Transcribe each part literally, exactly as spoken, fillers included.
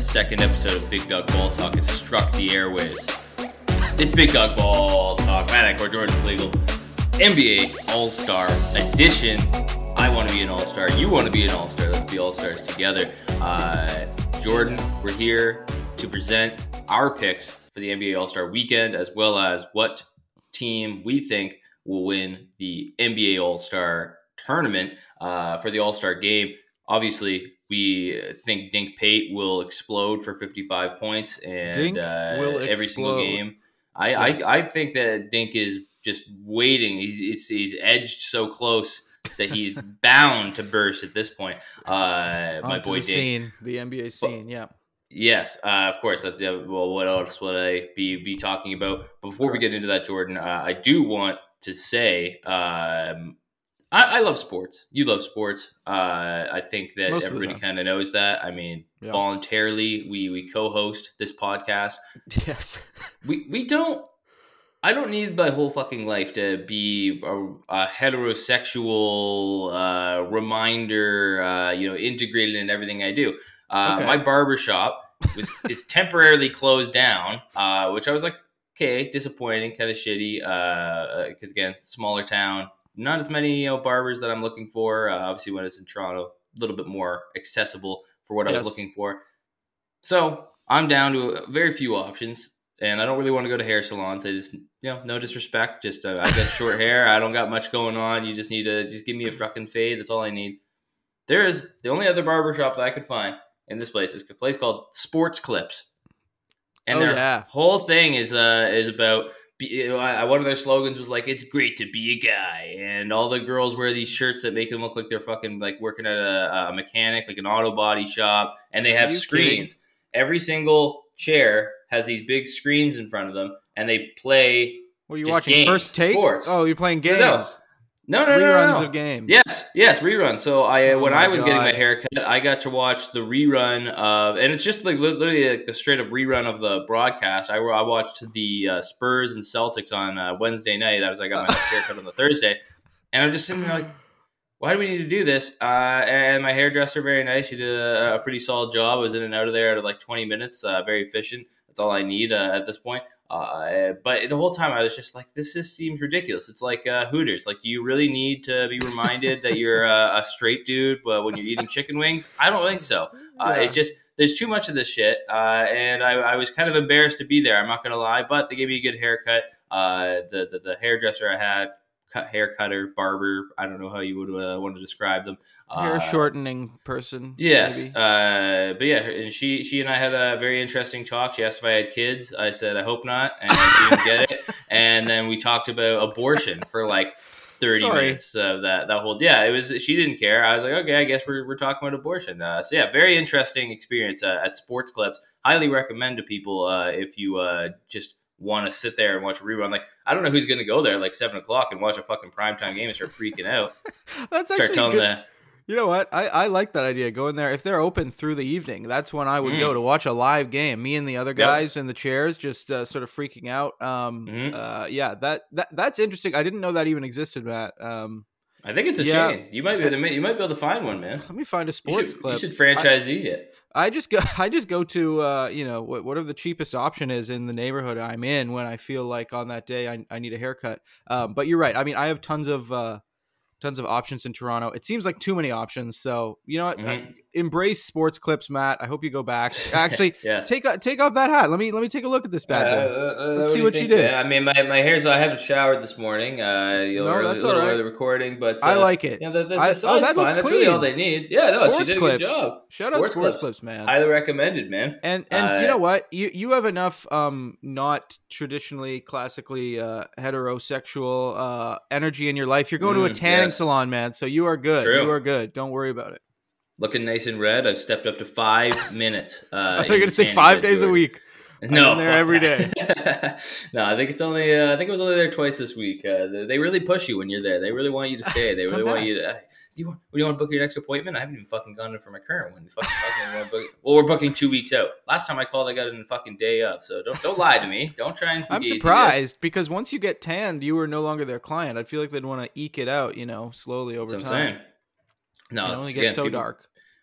second episode of Big Dog Ball Talk has struck the airwaves. It's Big Dog Ball Talk. Matt or Jordan Flegel, N B A All-Star Edition. I want to be an All-Star. You want to be an All-Star. Let's be All-Stars together. Uh, Jordan, we're here to present our picks for the N B A All-Star Weekend, as well as what team we think will win the N B A All-Star Tournament uh, for the All-Star Game. Obviously, we think Dink Pate will explode for fifty-five points and Dink uh, will every explode. single game. I, Yes. I I think that Dink is just waiting. He's it's, he's edged so close that he's bound to burst at this point. Uh, my Onto boy the Dink. scene, the N B A scene, yeah. Yes, uh, of course. That's yeah, well. What else would I be be talking about? But before we get into that, Jordan, uh, I do want to say um, I, I love sports. You love sports. Uh, I think that Most of the everybody time. kind of knows that. I mean, Yeah. voluntarily, we we co-host this podcast. Yes. We we don't. I don't need my whole fucking life to be a, a heterosexual uh, reminder, uh, you know, integrated in everything I do. Uh, Okay. My barbershop was is temporarily closed down, uh, which I was like, okay, disappointing, kind of shitty. Because again, smaller town, not as many you know barbers that I'm looking for. Uh, obviously, when it's in Toronto, a little bit more accessible for what I Yes. was looking for. So I'm down to very few options. And I don't really want to go to hair salons. I just, you know, no disrespect. Just, uh, I got short hair. I don't got much going on. You just need to just give me a fucking fade. That's all I need. There is the only other barbershop that I could find in this place is a place called Sports Clips, and Oh, their yeah. whole thing is uh is about. Be, you know, I, one of their slogans was like, "It's great to be a guy," and all the girls wear these shirts that make them look like they're fucking like working at a, a mechanic, like an auto body shop, and they have Are you screens. kidding? Every single chair has these big screens in front of them, and they play. What are you Just watching? games, First Take? sports. Oh, you're playing So games. no. No, no, no, Reruns no, no. of games. Yes, yes, reruns. So I, Oh when my I was getting my God. haircut, I got to watch the rerun of, and it's just like literally like the straight up rerun of the broadcast. I, I watched the uh, Spurs and Celtics on uh, Wednesday night. I was I got my haircut on the Thursday, and I'm just sitting there like, why do we need to do this? Uh, and my hairdresser, very nice. She did a, a pretty solid job. I was in and out of there at like twenty minutes. Uh, very efficient. That's all I need uh, at this point. Uh, but the whole time I was just like, this just seems ridiculous. It's like uh, Hooters. Like, do you really need to be reminded that you're a, a straight dude but when you're eating chicken wings? I don't think so. Uh, Yeah. It just, there's too much of this shit. Uh, and I, I was kind of embarrassed to be there. I'm not going to lie, but they gave me a good haircut. Uh, the, the, the hairdresser I had, cut, hair cutter, barber, I don't know how you would uh, want to describe them. Hair Uh, shortening person. Yes, maybe. uh, but yeah, and she she and I had a very interesting talk. She asked if I had kids. I said I hope not, and she didn't get it. And then we talked about abortion for like thirty Sorry. minutes of that that whole. Yeah, it was. She didn't care. I was like, okay, I guess we're we're talking about abortion. Uh, so yeah, very interesting experience uh, at Sports Clips. Highly recommend to people uh, if you uh, just want to sit there and watch a rerun. Like, I don't know who's going to go there at like seven o'clock and watch a fucking primetime game and start freaking out. That's Start actually telling good. the. You know what? I, I like that idea. Going there. If they're open through the evening, that's when I would Mm. go to watch a live game. Me and the other guys in the chairs just uh, sort of freaking out. Um, Mhm. uh, yeah, that, that that's interesting. I didn't know that even existed, Matt. Um, I think it's a Yeah. chain. You might be able to, you might be able to find one, man. let me find a You sports should, clip. you should franchisee it. I just go. I just go to uh, you know what, whatever the cheapest option is in the neighborhood I'm in when I feel like on that day I, I need a haircut. Um, but you're right. I mean, I have tons of uh, tons of options in Toronto. It seems like too many options. So you know what? Uh, Mhm. embrace Sports Clips, Matt. I hope you go back. Actually, Yes. take uh, take off that hat. Let me let me take a look at this bad boy. Uh, uh, Let's see do what you think, did. man? I mean, my, my hair's. I haven't showered this morning. Uh, you know, No, early, that's a little all right. early recording, but uh, I like it. You know, the, the, the I- oh, side's that fine. looks That's really all clean. they need. Yeah, no, she Sports did a Clips. good job. Shout out Sports Clips, man. Highly recommended, man. And and Uh, you know what? You you have enough um not traditionally classically uh heterosexual uh energy in your life. You're going to a Mm, tanning yes. salon, man. So you are good. True. You are good. Don't worry about it. Looking nice and red. I've stepped up to five minutes. Uh, I thought you in were gonna say tanning five bed, days a Jordan. week. No, I'm there fuck every that. no, I think it's only. Uh, I think it was only there twice this week. Uh, they, they really push you when you're there. They really want you to stay. They really Come want back. you to. Uh, do you want? Do you want to book your next appointment? I haven't even fucking gone in for my current one. Fucking, fucking want to book, well, we're booking two weeks out. Last time I called, I got it in a fucking day of. So don't don't lie to me. Don't try and. I'm fugazi this. surprised because once you get tanned, you are no longer their client. I feel like they'd want to eke it out, you know, slowly over That's what I'm time. saying. No, It only it's- gets again, so people- dark.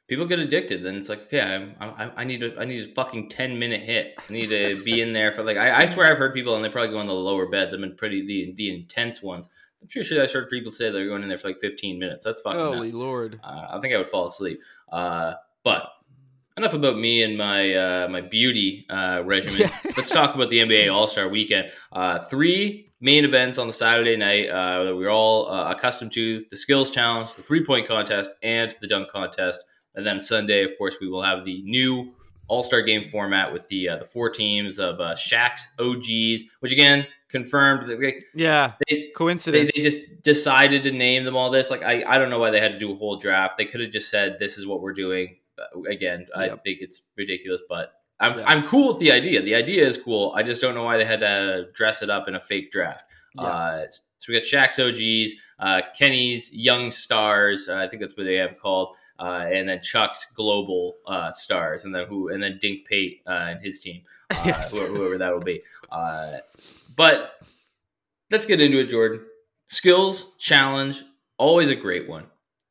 people get addicted. Then it's like, okay, I, I, I need a, I need a fucking ten minute hit. I need to be in there for like, I, I swear I've heard people, and they probably go on the lower beds. I've been pretty the the intense ones. I'm pretty sure I've heard people say they're going in there for like fifteen minutes. That's fucking Holy nuts. Lord. Uh, I think I would fall asleep. Uh, but enough about me and my uh, my beauty uh, regimen. Yeah. Let's talk about the N B A All-Star Weekend. Uh, three main events on the Saturday night uh, that we're all uh, accustomed to: the Skills Challenge, the three-point contest, and the dunk contest. And then Sunday, of course, we will have the new All-Star Game format with the uh, the four teams of uh, Shaq's O Gs, which again confirmed. That they, yeah, they, coincidence. They, they just decided to name them all this. Like I, I don't know why they had to do a whole draft. They could have just said, "This is what we're doing." Uh, again, I Yep. think it's ridiculous, but I'm Yeah. I'm cool with the idea. The idea is cool. I just don't know why they had to dress it up in a fake draft. Yeah. Uh, so we got Shaq's O Gs, uh, Kenny's Young Stars. Uh, I think that's what they have it called. Uh, and then Chuck's Global uh, Stars, and then who, and then Dink Pate uh, and his team, uh, Yes. whoever, whoever that will be. Uh, but let's get into it, Jordan. Skills Challenge, always a great one.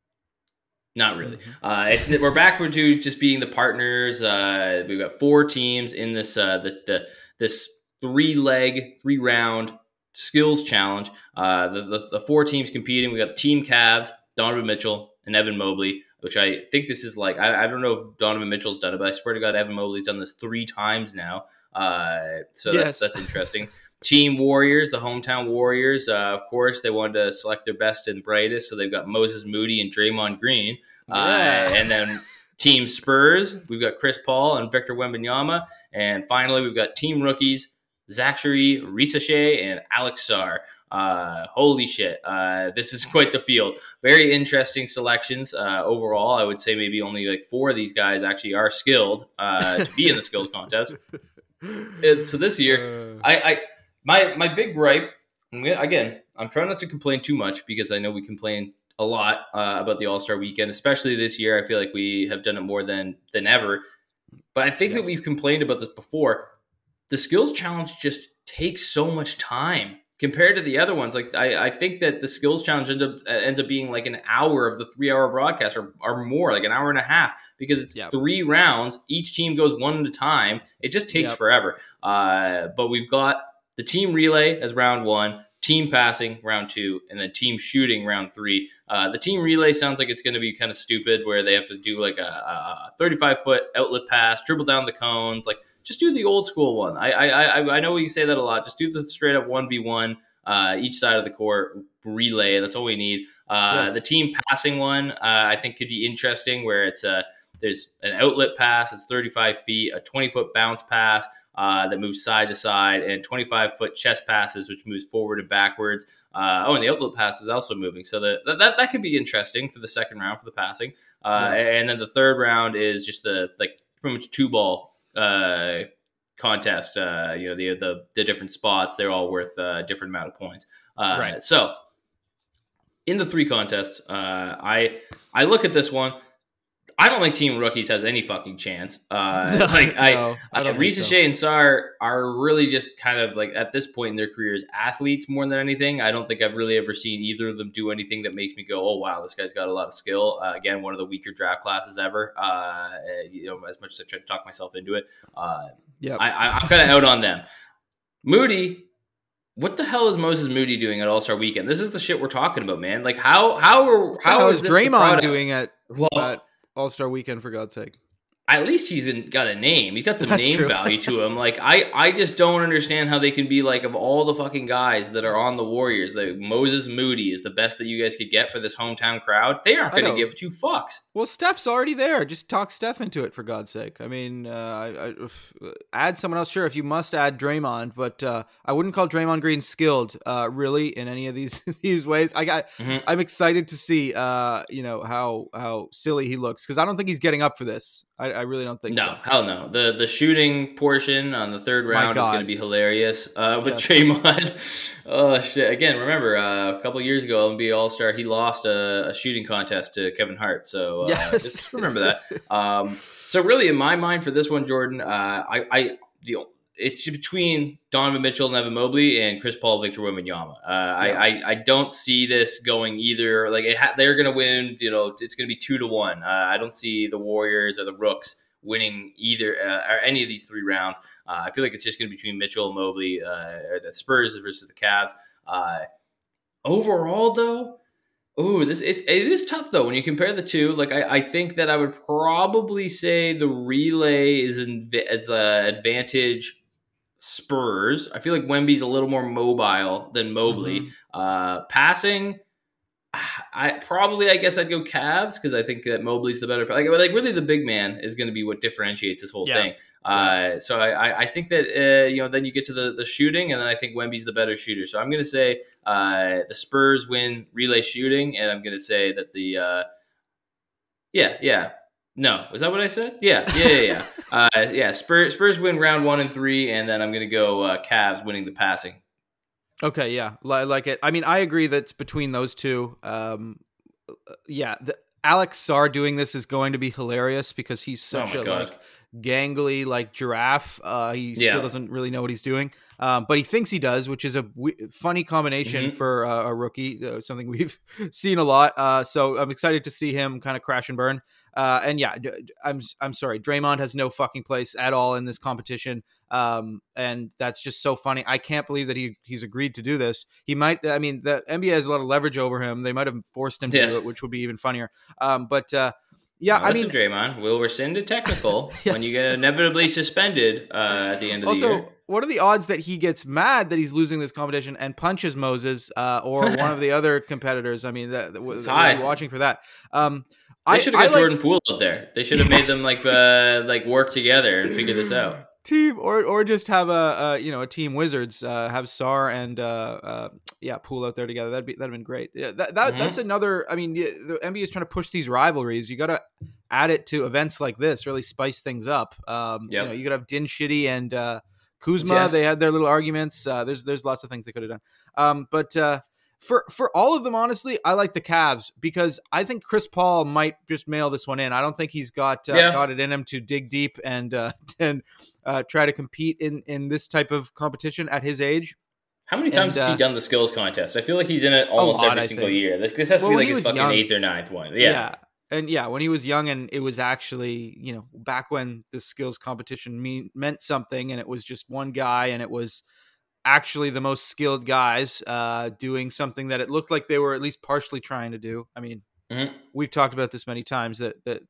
Not really. Uh, it's we're backward to just being the partners. Uh, we've got four teams in this uh, the, the this three leg, three round Skills Challenge. Uh, the, the the four teams competing. We got Team Cavs, Donovan Mitchell, and Evan Mobley. Which I think this is like, I, I don't know if Donovan Mitchell's done it, but I swear to God, Evan Mobley's done this three times now. Uh, so Yes. that's that's interesting. Team Warriors, the hometown Warriors, uh, of course, they wanted to select their best and brightest, so they've got Moses Moody and Draymond Green. Yeah. Uh, and then Team Spurs, we've got Chris Paul and Victor Wembanyama. And finally, we've got Team Rookies, Zachary Risachet and Alex Sarr. Uh, holy shit. Uh, this is quite the field. Very interesting selections. Uh, overall, I would say maybe only like four of these guys actually are skilled uh, to be in the skills contest. And so this year, Uh, I, I my my big gripe, and we, again, I'm trying not to complain too much because I know we complain a lot uh, about the All-Star Weekend, especially this year. I feel like we have done it more than than ever. But I think Yes. that we've complained about this before. The Skills Challenge just takes so much time compared to the other ones. Like I, I think that the Skills Challenge ends up uh, ends up being like an hour of the three-hour broadcast, or, or more, like an hour and a half, because it's Yep. three rounds. Each team goes one at a time. It just takes Yep. forever. Uh, but we've got the team relay as round one, team passing round two, and then team shooting round three. Uh, the team relay sounds like it's going to be kind of stupid, where they have to do like a, a thirty-five foot outlet pass, dribble down the cones, like. Just do the old school one. I I I I know you say that a lot. Just do the straight up one v one, uh, each side of the court relay. That's all we need. Uh, Yes. The team passing one, uh, I think, could be interesting. Where it's uh, there's an outlet pass. It's thirty-five feet, a twenty foot bounce pass uh, that moves side to side, and twenty-five foot chest passes, which moves forward and backwards. Uh, oh, and the outlet pass is also moving. So the, that that could be interesting for the second round for the passing. Uh, Yeah. And then the third round is just the like pretty much two ball uh contest. Uh you know, the the the different spots, they're all worth a different amount of points. Uh Right. So in the three contests, uh I I look at this one. I don't think Team Rookies has any fucking chance. Uh No, like I no, I I don't think so. Risachet and Sarr are really just kind of like at this point in their careers athletes more than anything. I don't think I've really ever seen either of them do anything that makes me go, oh wow, this guy's got a lot of skill. Uh, again, one of the weaker draft classes ever. Uh, you know, as much as I try to talk myself into it, uh, Yep. I, I, I'm kind of out on them. Moody, what the hell is Moses Moody doing at All Star Weekend? This is the shit we're talking about, man. Like how how are how How is is this the Draymond product? doing at, Well, at All Star Weekend, for God's sake? at least he's in, got a name. He's got some That's name true. value to him. Like I, I just don't understand how they can be like, of all the fucking guys that are on the Warriors, like Moses Moody is the best that you guys could get for this hometown crowd. They aren't I going to know. give two fucks. Well, Steph's already there. Just talk Steph into it, for God's sake. I mean, uh, I, I, add someone else. Sure, if you must add Draymond, but uh, I wouldn't call Draymond Green skilled, uh, really, in any of these these ways. I got, Mhm. I'm excited to see, uh, you know, how how silly he looks, because I don't think he's getting up for this. I, I really don't think No, so. hell no. The the shooting portion on the third My round is God. going to be hilarious. Uh, with Yes. Draymond, oh shit! Again, remember uh, a couple years ago, N B A All Star, he lost a, a shooting contest to Kevin Hart. So uh, Yes. just remember that. Um, so really, in my mind, for this one, Jordan, uh, I, I the it's between Donovan Mitchell and Evan Mobley and Chris Paul, Victor Wembanyama. Uh, yeah. I, I I don't see this going either. Like it ha- they're going to win. You know, it's going to be two to one. Uh, I don't see the Warriors or the Rooks winning either uh, or any of these three rounds. Uh, I feel like it's just going to be between Mitchell and Mobley, uh, or the Spurs versus the Cavs. Uh, overall, though. Ooh, this it, it is tough though when you compare the two. Like I, I think that I would probably say the relay is in as a advantage Spurs. I feel like Wemby's a little more mobile than Mobley. Mm-hmm. Uh, passing, I probably I guess I'd go Cavs because I think that Mobley's the better. Like, like really, the big man is going to be what differentiates this whole yeah. thing. Uh, so I, I think that uh, you know then you get to the, the shooting, and then I think Wemby's the better shooter. So I'm going to say uh, the Spurs win relay shooting, and I'm going to say that the uh, yeah yeah no is that what I said? Yeah yeah yeah yeah uh, yeah Spurs Spurs win round one and three, and then I'm going to go uh, Cavs winning the passing. Okay, yeah, I like it. I mean, I agree that it's between those two. Um, yeah, the, Alex Sarr doing this is going to be hilarious because he's such oh a God. like gangly like giraffe. Uh, he yeah. still doesn't really know what he's doing, um, but he thinks he does, which is a w- funny combination mm-hmm. for uh, a rookie. Uh, something we've seen a lot. Uh, so I'm excited to see him kind of crash and burn. Uh, and yeah, I'm I'm sorry, Draymond has no fucking place at all in this competition. Um, and that's just so funny. I can't believe that he he's agreed to do this. He might, I mean, the N B A has a lot of leverage over him. They might have forced him to yes. do it, which would be even funnier. Um, but uh, yeah, no, I listen, mean, Draymond, we'll rescind a technical yes. when you get inevitably suspended uh, at the end of also, the year. What are the odds that he gets mad that he's losing this competition and punches Moses uh, or one of the other competitors? I mean, that, that, that we're watching for that. Um, They should have got I Jordan like, Poole up there. They should have yes. made them like uh, like work together and figure this out. Team or or just have a, a you know a team Wizards uh, have Sarr and uh, uh, yeah Poole out there together. That'd be that'd have been great. Yeah, that, that mm-hmm. that's another. I mean, the N B A is trying to push these rivalries. You got to add it to events like this. Really spice things up. Um, yep. You know, you got to have Din Shitty and uh, Kuzma. Yes. They had their little arguments. Uh, there's there's lots of things they could have done. Um, but. Uh, For for all of them, honestly, I like the Cavs because I think Chris Paul might just mail this one in. I don't think he's got uh, yeah. got it in him to dig deep and uh, and uh, try to compete in, in this type of competition at his age. How many times and, has he uh, done the skills contest? I feel like he's in it almost lot, every single year. This, this has well, to be like his fucking young, eighth or ninth one. Yeah. yeah. And yeah, when he was young and it was actually, you know, back when the skills competition mean, meant something and it was just one guy and it was actually the most skilled guys uh, doing something that it looked like they were at least partially trying to do. I mean, mm-hmm. we've talked about this many times that, that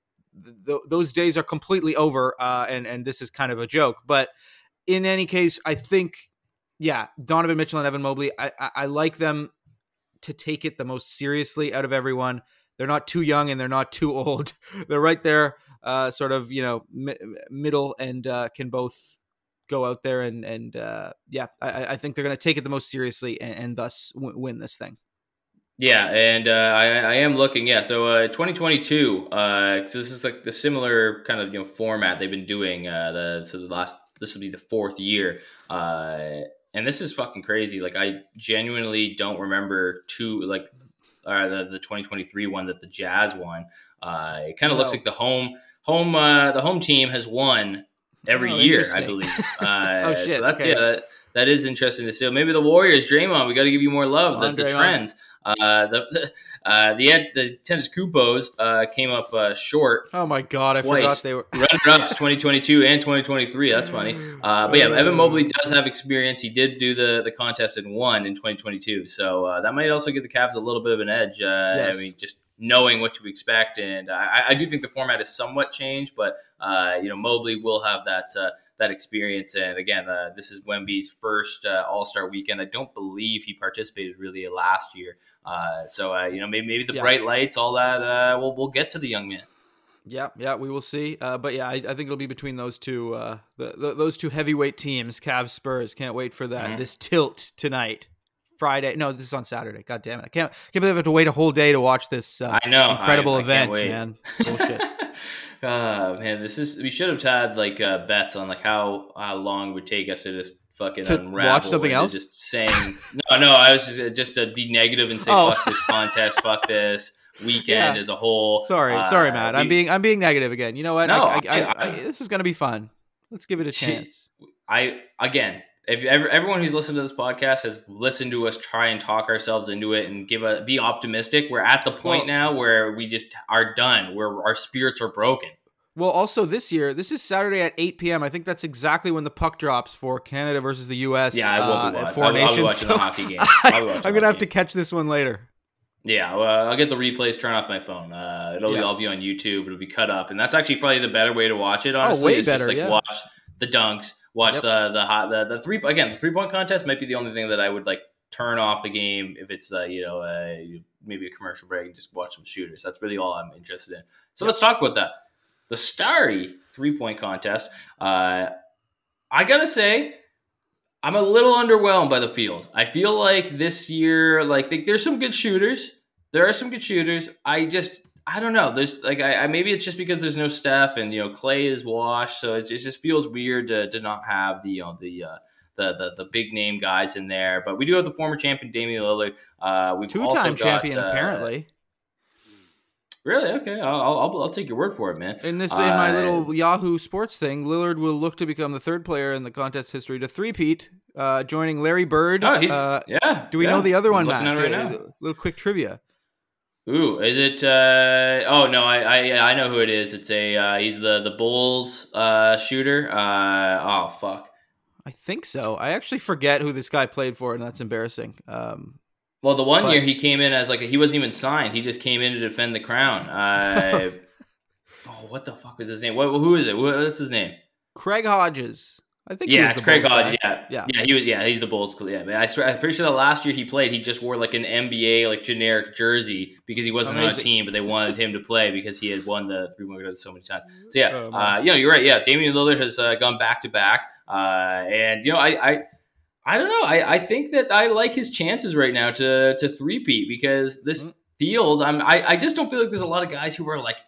th- those days are completely over. Uh, and, and this is kind of a joke, but in any case, I think, yeah, Donovan Mitchell and Evan Mobley, I, I, I like them to take it the most seriously out of everyone. They're not too young and they're not too old. They're right there, uh, sort of, you know, mi- middle and uh, can both go out there and and uh, yeah, I, I think they're going to take it the most seriously and, and thus w- win this thing. Yeah, and uh, I, I am looking. Yeah, so uh, twenty twenty-two. Uh, so this is like the similar kind of you know format they've been doing. Uh, the so the last this will be the fourth year. Uh, and this is fucking crazy. Like I genuinely don't remember two like uh, the the twenty twenty-three one that the Jazz won. Uh, it kind of no. looks like the home home uh, the home team has won every oh, year, I believe. Uh, oh shit! So that's okay. yeah, that, that is interesting to see. So maybe the Warriors, Draymond, we got to give you more love. The, the trends, uh, the the uh, the, the Antetokounmpos uh, came up uh, short. Oh my god, twice. I forgot they were runner-ups twenty twenty-two and twenty twenty-three. That's funny. Uh, but yeah, Evan Mobley does have experience. He did do the the contest and won in twenty twenty-two. So uh, that might also give the Cavs a little bit of an edge. Uh, yes. I mean, just. knowing what to expect, and I, I do think the format is somewhat changed, but uh, you know Mobley will have that uh, that experience. And again, uh, this is Wemby's first uh, All-Star weekend. I don't believe he participated really last year, uh, so uh, you know maybe maybe the yeah. bright lights, all that. Uh, we'll we'll get to the young man. Yeah, yeah, we will see. Uh, but yeah, I, I think it'll be between those two, uh, the, the, those two heavyweight teams, Cavs, Spurs. Can't wait for that. Mm-hmm. This tilt tonight. Friday. No, this is on Saturday. God damn it. I can't, can't believe I have to wait a whole day to watch this uh, I know. incredible I, I event, man. It's bullshit. uh, man, this is, we should have had like uh, bets on like how, how long it would take us to just fucking to unravel. Watch something else? Just saying, no, no, I was just, just to be negative and say, oh. fuck this contest, fuck this weekend yeah. as a whole. Sorry, uh, sorry, Matt. We, I'm being, I'm being negative again. You know what? No, I, I, I, I, I, this is going to be fun. Let's give it a chance. I again, if ever, everyone who's listened to this podcast has listened to us try and talk ourselves into it and give a be optimistic. We're at the point well, now where we just are done, where our spirits are broken. Well, also this year, this is Saturday at eight p.m. I think that's exactly when the puck drops for Canada versus the U S. Yeah, I will be, uh, watch- Four I'll, Nations. I'll be watching so the hockey game. I, I'm gonna have to catch this one later. Yeah, well, I'll get the replays turned off my phone. Uh, it'll yeah. all be on YouTube. It'll be cut up, and that's actually probably the better way to watch it. Honestly, oh, way it's better. Just like yeah. watch the dunks, watch yep. the the hot the, the three again. The three point contest might be the only thing that I would like turn off the game if it's uh, you know uh, maybe a commercial break and just watch some shooters. That's really all I'm interested in. So yep. let's talk about that. The Starry three point contest. Uh, I gotta say, I'm a little underwhelmed by the field. I feel like this year, like there's some good shooters. There are some good shooters. I just, I don't know. There's like, I, I maybe it's just because there's no Steph and you know Clay is washed, so it, it just feels weird to, to not have the you know the, uh, the the the big name guys in there. But we do have the former champion Damian Lillard. Uh, we've two also time got, champion uh, apparently. Really? Okay, I'll, I'll I'll take your word for it, man. In this, uh, in my little Yahoo Sports thing, Lillard will look to become the third player in the contest history to three-peat, uh, joining Larry Bird. Oh, he's uh, yeah. Do we yeah. know the other one, Matt? Matt? Right a, now. a little quick trivia. Ooh, is it? Uh, oh no, I I I know who it is. It's a uh, he's the the Bulls uh, shooter. Uh, oh fuck. I think so. I actually forget who this guy played for, and that's embarrassing. Um, Well, the one but, year he came in as like a, he wasn't even signed. He just came in to defend the crown. Uh, oh, what the fuck was his name? What, who is it? What's his name? Craig Hodges. I think. Yeah, he was it's the Craig Bulls Hodges. guy. Yeah, yeah, yeah. He was. Yeah, he's the Bulls. Yeah, but I swear, I'm pretty sure the last year he played, he just wore like an N B A like generic jersey because he wasn't Amazing. on a team, but they wanted him to play because he had won the three point contest so many times. So yeah, oh, uh, you know, you're right. Yeah, Damian Lillard has uh, gone back to back, and you know, I. I I don't know. I, I think that I like his chances right now to to three-peat because this mm-hmm. field, I'm I, I just don't feel like there's a lot of guys who are like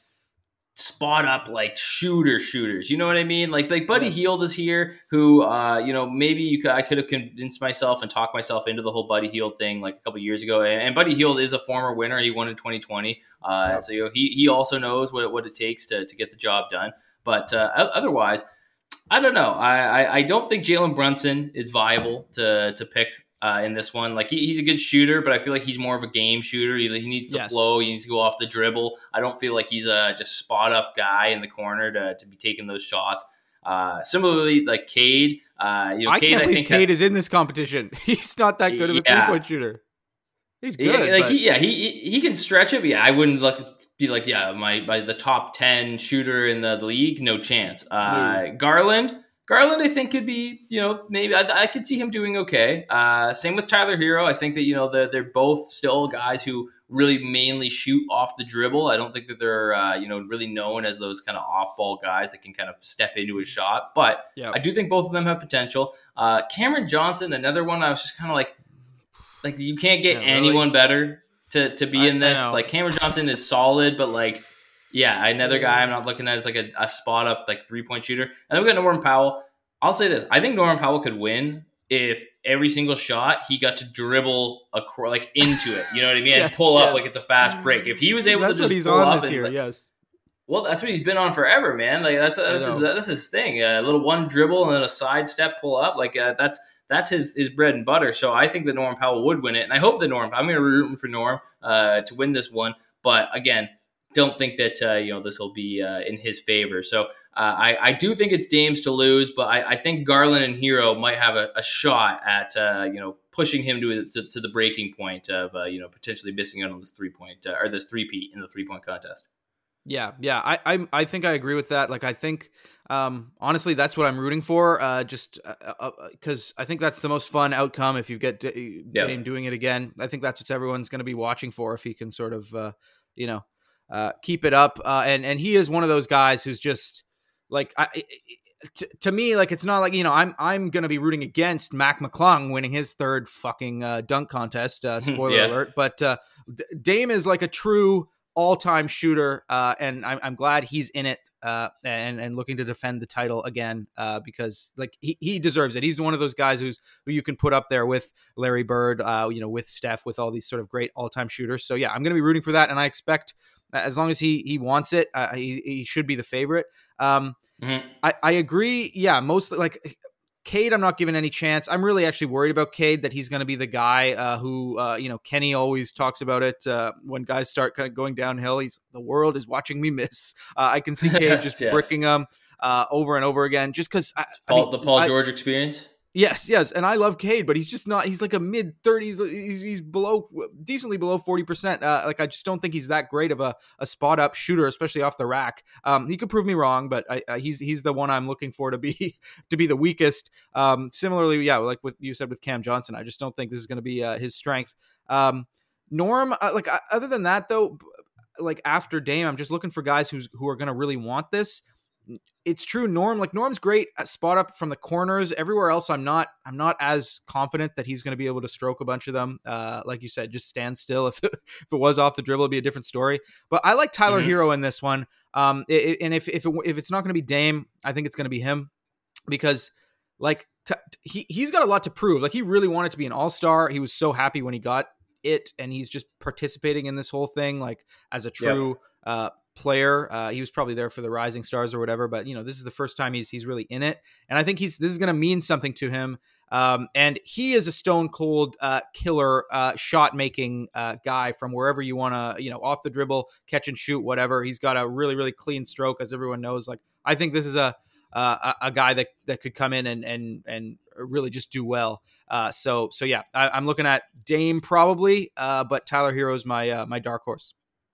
spot up like shooter shooters. You know what I mean? Like like Buddy yes. Hield is here, who uh you know maybe you could I could have convinced myself and talked myself into the whole Buddy Hield thing like a couple years ago. And, and Buddy Hield is a former winner. He won in twenty twenty. Uh, yeah. So you know, he he also knows what what it takes to to get the job done. But uh, otherwise. I don't know. I, I, I don't think Jalen Brunson is viable to to pick uh, in this one. Like he, he's a good shooter, but I feel like he's more of a game shooter. He, he needs the yes. flow. He needs to go off the dribble. I don't feel like he's a just spot up guy in the corner to, to be taking those shots. Uh, similarly, like Cade, uh, you know, I Cade, can't I believe think Cade has, is in this competition. He's not that good of a yeah. three point shooter. He's good. Yeah, like but... he, yeah, he he can stretch it. But yeah, I wouldn't look. Be like, yeah, my, my the top ten shooter in the, the league, no chance. Uh, mm. Garland, Garland, I think could be, you know, maybe I, I could see him doing okay. Uh, same with Tyler Hero. I think that you know they're, they're both still guys who really mainly shoot off the dribble. I don't think that they're uh, you know really known as those kind of off ball guys that can kind of step into a shot. But yep. I do think both of them have potential. Uh, Cameron Johnson, another one. I was just kind of like, like you can't get yeah, anyone really? better. To, to be I, in this, like Cameron Johnson is solid, but like, yeah, another guy I'm not looking at as like a, a spot up like three point shooter. And then we got Norman Powell. I'll say this: I think Norman Powell could win if every single shot he got to dribble across, like into it. You know what I mean? yes, and pull up yes. like it's a fast break. If he was able that's to just what he's pull on up this and, year, like, yes. Well, that's what he's been on forever, man. Like that's that's his, that's his thing. A little one dribble and then a side step pull up. Like uh, that's. That's his, his bread and butter. So I think that Norm Powell would win it. And I hope that Norm, I'm going to root for Norm uh, to win this one. But again, don't think that, uh, you know, this will be uh, in his favor. So uh, I, I do think it's Dame's to lose, but I, I think Garland and Hero might have a, a shot at, uh, you know, pushing him to, to, to the breaking point of, uh, you know, potentially missing out on this three point uh, or this three-peat in the three point contest. Yeah, yeah, I, I, I think I agree with that. Like, I think, um, honestly, that's what I'm rooting for. Uh, just because uh, uh, I think that's the most fun outcome if you get D- yep. Dame doing it again. I think that's what everyone's going to be watching for if he can sort of, uh, you know, uh, keep it up. Uh, and and he is one of those guys who's just like, I, t- to me, like it's not like you know, I'm I'm going to be rooting against Mac McClung winning his third fucking uh, dunk contest. Uh, spoiler yeah. alert, but uh, D- Dame is like a true all-time shooter, uh, and I'm, I'm glad he's in it uh, and and looking to defend the title again uh, because like he, he deserves it. He's one of those guys who's who you can put up there with Larry Bird, uh, you know, with Steph, with all these sort of great all-time shooters. So yeah, I'm going to be rooting for that, and I expect as long as he he wants it, uh, he he should be the favorite. Um, mm-hmm. I I agree. Yeah, mostly like. Cade, I'm not giving any chance. I'm really actually worried about Cade, that he's going to be the guy uh, who, uh, you know, Kenny always talks about it uh, when guys start kind of going downhill. He's the world is watching me miss. Uh, I can see Cade just yes. bricking him uh, over and over again, just because. Paul, the Paul I, George experience. Yes, yes, and I love Cade, but he's just not. He's like a mid thirties. He's he's below, decently below forty percent. Uh, like I just don't think he's that great of a, a spot up shooter, especially off the rack. Um, he could prove me wrong, but I, I, he's he's the one I'm looking for to be to be the weakest. Um, similarly, yeah, like what you said with Cam Johnson, I just don't think this is going to be uh, his strength. Um, Norm, uh, like uh, other than that though, like after Dame, I'm just looking for guys who's who are going to really want this. It's true. Norm, like Norm's great at spot up from the corners. Everywhere else, I'm not. I'm not as confident that he's going to be able to stroke a bunch of them. Uh, like you said, just stand still. If it, if it was off the dribble, it'd be a different story. But I like Tyler mm-hmm. Hero in this one. Um, it, and if if it, if it's not going to be Dame, I think it's going to be him, because like t- he he's got a lot to prove. Like he really wanted to be an all-star. He was so happy when he got it, and he's just participating in this whole thing like as a true. Yep. Uh, player. Uh, he was probably there for the Rising Stars or whatever, but you know, this is the first time he's he's really in it, and I think he's this is going to mean something to him. Um, and he is a stone cold uh, killer uh, shot making uh, guy from wherever you want to, you know, off the dribble, catch and shoot, whatever. He's got a really really clean stroke, as everyone knows. Like I think this is a uh, a, a guy that that could come in and and and really just do well. Uh, so so yeah, I, I'm looking at Dame probably, uh, but Tyler Hero is my uh, my dark horse.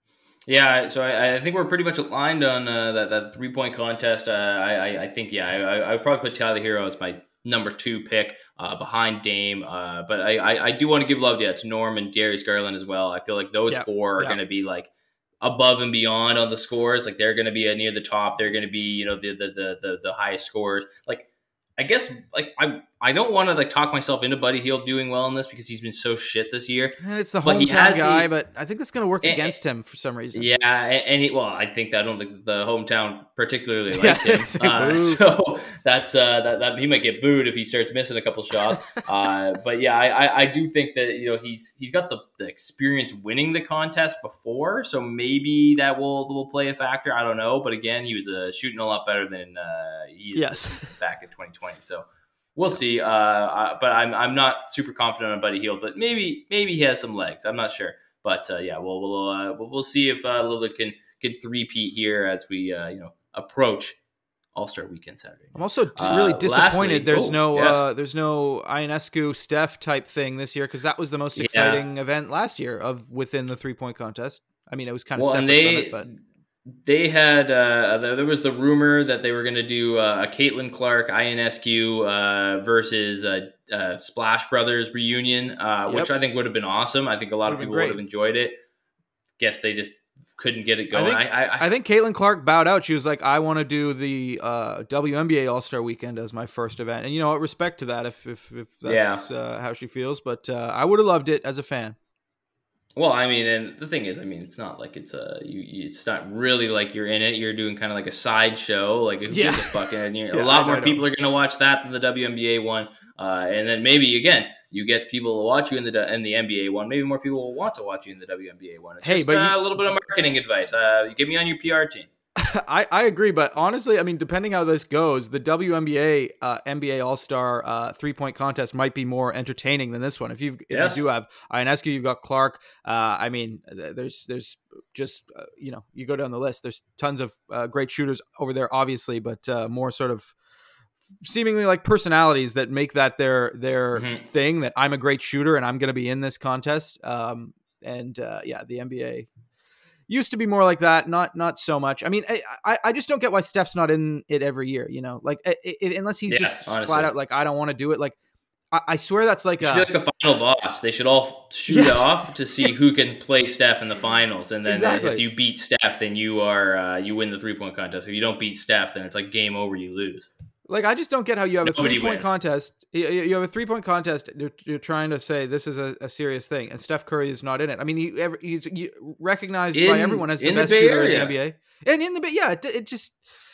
Yeah, so I, I think we're pretty much aligned on uh, that, that three-point contest. Uh, I, I, I think, yeah, I, I would probably put Tyler Hero as my number two pick uh, behind Dame. Uh, but I, I, I do want to give love yeah, to Norm and Darius Garland as well. I feel like those yeah, four are yeah. going to be like above and beyond on the scores. Like they're going to be near the top. They're going to be, you know, the the the the, the highest scores. Like I guess like I I don't want to like talk myself into Buddy Hield doing well in this because he's been so shit this year. And it's the hometown guy, the, but I think that's going to work and, against him for some reason. Yeah, and, and he, well, I think that I don't think the hometown particularly likes him. Uh, so that's uh, that, that he might get booed if he starts missing a couple shots. uh, but yeah, I, I do think that you know he's he's got the, the experience winning the contest before, so maybe that will will play a factor. I don't know, but again, he was uh, shooting a lot better than uh, he is yes. back in twenty twenty. So. We'll see, uh, uh, but I'm I'm not super confident on Buddy Hield, but maybe maybe he has some legs. I'm not sure, but uh, yeah, we'll we'll uh, we'll see if uh, Lillard can can three-peat here as we uh, you know approach All-Star Weekend Saturday. I'm also really uh, disappointed. lastly, there's oh, no yes. uh, there's no Ionescu Steph type thing this year because that was the most exciting yeah. event last year of within the three-point contest. I mean, it was kind of well, separate they, from it, but. They had, uh, there was the rumor that they were going to do uh, a Caitlin Clark, Ionescu uh, versus uh, uh, Splash Brothers reunion, uh, yep. which I think would have been awesome. I think a lot of people would have enjoyed it. Guess they just couldn't get it going. I think, I, I, I think Caitlin Clark bowed out. She was like, I want to do the uh, W N B A All-Star Weekend as my first event. And, you know, I respect to that if if, if that's yeah. uh, how she feels. But uh, I would have loved it as a fan. Well, I mean, and the thing is, I mean, it's not like it's a, you, it's not really like you're in it. You're doing kind of like a side show, like who yeah. gives a fuck? And yeah, a lot more people are going to watch that than the W N B A one. Uh, and then maybe again, you get people to watch you in the in the N B A one. Maybe more people will want to watch you in the W N B A one. It's hey, just but uh, you, a little bit of marketing advice. Uh, you get me on your P R team. I, I agree, but honestly, I mean, depending how this goes, the W N B A uh, N B A All-Star uh, three-point contest might be more entertaining than this one. If you if yes. you do have Ionescu, you've got Clark. Uh, I mean, there's there's just uh, you know, you go down the list. There's tons of uh, great shooters over there, obviously, but uh, more sort of seemingly like personalities that make that their their mm-hmm. thing. That I'm a great shooter and I'm going to be in this contest. Um, and uh, yeah, the N B A. Used to be more like that, not not so much. I mean, I I just don't get why Steph's not in it every year. You know, like it, it, unless he's yeah, just honestly. flat out like I don't want to do it. Like I, I swear that's like it should a, be like the final boss. They should all shoot yes. off to see yes. who can play Steph in the finals, and then exactly. if you beat Steph, then you are uh, you win the three point contest. If you don't beat Steph, then it's like game over. You lose. Like, I just don't get how you have Nobody a three-point wins. contest. You have a three-point contest. You're, you're trying to say this is a, a serious thing, and Steph Curry is not in it. I mean, he, he's he recognized in, by everyone as the best the shooter Area. in the N B A. And in the Bay, yeah, it, it just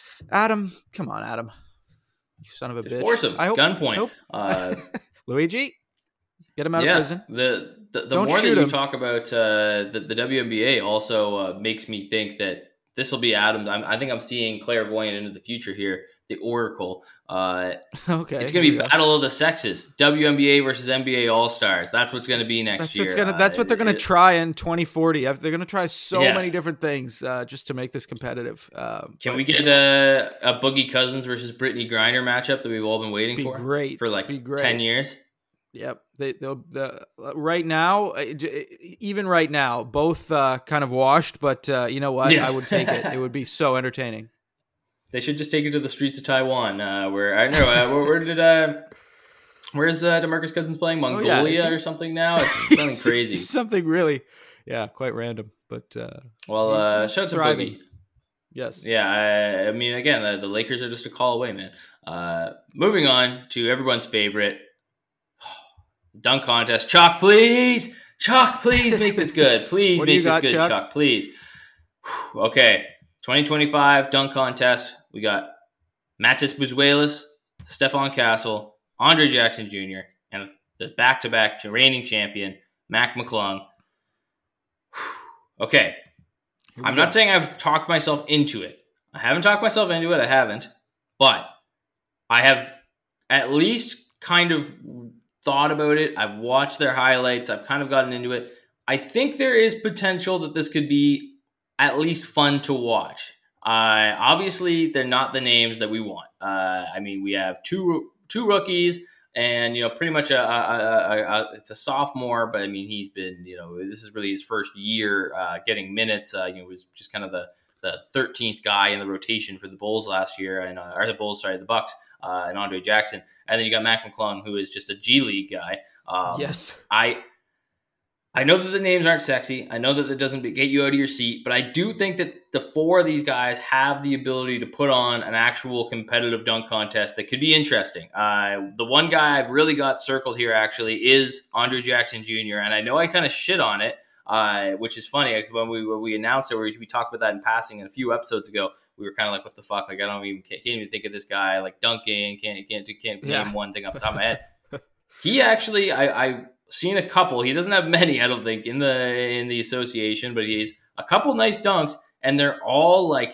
Adam, come on, Adam, you son of a just bitch. Force him. I hope, Gunpoint. I hope. Uh, Luigi, get him out yeah, of prison. The the, the Don't more that shoot you him. talk about uh, the, the W N B A also uh, makes me think that this will be Adam. I'm, I think I'm seeing clairvoyant into the future here. The Oracle. Uh, okay, it's going to be battle of the sexes. W N B A versus N B A All Stars. That's what's going to be next that's year. What's gonna, that's what they're going to try in twenty forty. They're going to try so yes. many different things uh, just to make this competitive. Um, Can we get a, a Boogie Cousins versus Brittany Griner matchup that we've all been waiting be for? Great. For like be great. ten years. Yep. They, they'll, the, right now, even right now, both uh, kind of washed, but uh, you know what? Yes. I would take it. It would be so entertaining. They should just take it to the streets of Taiwan, uh, where I don't know uh, where, where did uh, where's uh, DeMarcus Cousins playing? Mongolia oh, yeah. or something now? It's something crazy. Something really, yeah, quite random. But uh, well, uh, shout out to Boogie. Yes. Yeah, I, I mean, again, the, the Lakers are just a call away, man. Uh, moving on to everyone's favorite dunk contest. Chalk, please, Chalk, please make this good. Please make this got, good, Chuck? Chalk, please. Whew, okay. twenty twenty-five dunk contest. We got Matis Buzuelas, Stephon Castle, Andre Jackson Junior, and the back-to-back reigning champion, Mac McClung. Okay. I'm go. not saying I've talked myself into it. I haven't talked myself into it. I haven't. But I have at least kind of thought about it. I've watched their highlights. I've kind of gotten into it. I think there is potential that this could be at least fun to watch. Uh, obviously, they're not the names that we want. Uh, I mean, we have two two rookies, and you know, pretty much a, a, a, a it's a sophomore. But I mean, he's been you know, this is really his first year uh, getting minutes. Uh, you know, he was just kind of the the thirteenth guy in the rotation for the Bulls last year, and uh, or the Bulls, sorry, the Bucks, uh, and Andre Jackson, and then you got Mac McClung, who is just a G League guy. Um, yes, I. I know that the names aren't sexy. I know that it doesn't get you out of your seat, but I do think that the four of these guys have the ability to put on an actual competitive dunk contest that could be interesting. Uh, the one guy I've really got circled here actually is Andre Jackson Junior, and I know I kind of shit on it, uh, which is funny because when we when we announced it, we, we talked about that in passing in a few episodes ago. We were kind of like, "What the fuck?" Like I don't even can't, can't even think of this guy like dunking. Can't can't can't yeah. name one thing off the top of my head. He actually, I. I seen a couple. He doesn't have many, I don't think, in the in the association, but he's a couple nice dunks, and they're all like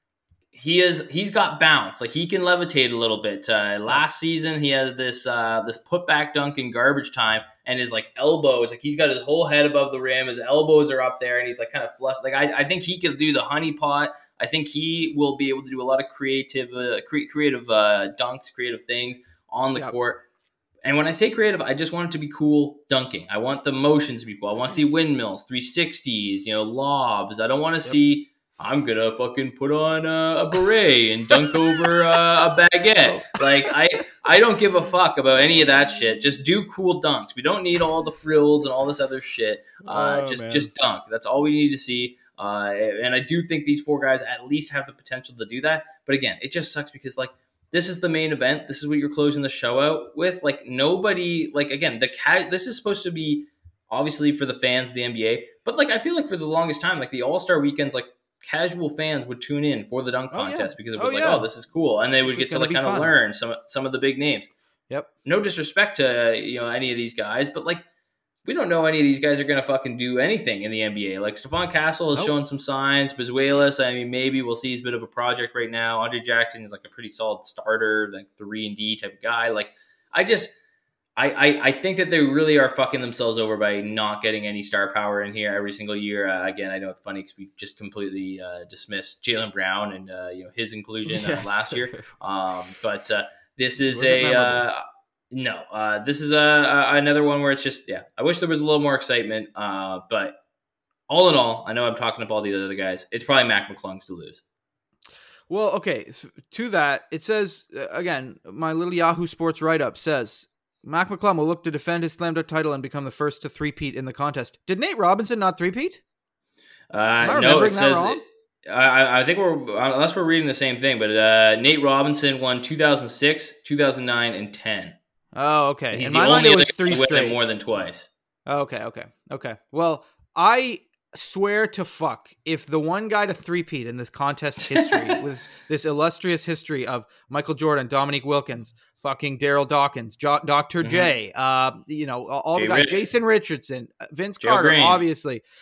he is. He's got bounce, like he can levitate a little bit. Uh, last season, he had this uh, this putback dunk in garbage time, and his like elbows, like he's got his whole head above the rim. His elbows are up there, and he's like kind of flush. Like I, I think he could do the honey pot. I think he will be able to do a lot of creative, uh, cre- creative uh, dunks, creative things on the yep. court. And when I say creative, I just want it to be cool dunking. I want the motions to be cool. I want to see windmills, three sixties, you know, lobs. I don't want to yep. see, I'm going to fucking put on a, a beret and dunk over uh, a baguette. Like, I I don't give a fuck about any of that shit. Just do cool dunks. We don't need all the frills and all this other shit. Uh, oh, just, just dunk. That's all we need to see. Uh, and I do think these four guys at least have the potential to do that. But again, it just sucks because, like, this is the main event. This is what you're closing the show out with. Like nobody, like again, the ca- this is supposed to be obviously for the fans of the N B A, but like I feel like for the longest time, like the All-Star weekends, like casual fans would tune in for the dunk contest oh, yeah. because it was oh, like, yeah. oh, this is cool, and they would this get to like kind of learn some some of the big names. Yep. No disrespect to you know any of these guys, but like we don't know any of these guys are going to fucking do anything in the N B A. Like Stephon Castle has nope. shown some signs. Buzuelas, I mean, maybe we'll see he's a bit of a project right now. Andre Jackson is like a pretty solid starter, like three and D type of guy. Like I just, I, I, I think that they really are fucking themselves over by not getting any star power in here every single year. Uh, again, I know it's funny because we just completely uh, dismissed Jaylen Brown and uh, you know his inclusion yes. uh, last year. Um, but uh, this is a. No, uh, this is a, a another one where it's just, yeah, I wish there was a little more excitement. Uh, but all in all, I know I'm talking up all these other guys. It's probably Mac McClung's to lose. Well, okay, so to that, it says, uh, again, my little Yahoo Sports write-up says, Mac McClung will look to defend his slam dunk title and become the first to three-peat in the contest. Did Nate Robinson not three-peat? Uh, no, it says... It, I, I think we're, unless we're reading the same thing, but uh, Nate Robinson won two thousand six, two thousand nine, and ten. Oh, okay. And he's in the my only mind, it was three straight. More than twice. Okay, okay, okay. Well, I swear to fuck, if the one guy to three-peat in this contest history, with this illustrious history of Michael Jordan, Dominique Wilkins, fucking Daryl Dawkins, jo- Doctor Mm-hmm. J, uh, you know, all Jay the guys, Rich. Jason Richardson, Vince Joe Carter, Green. obviously.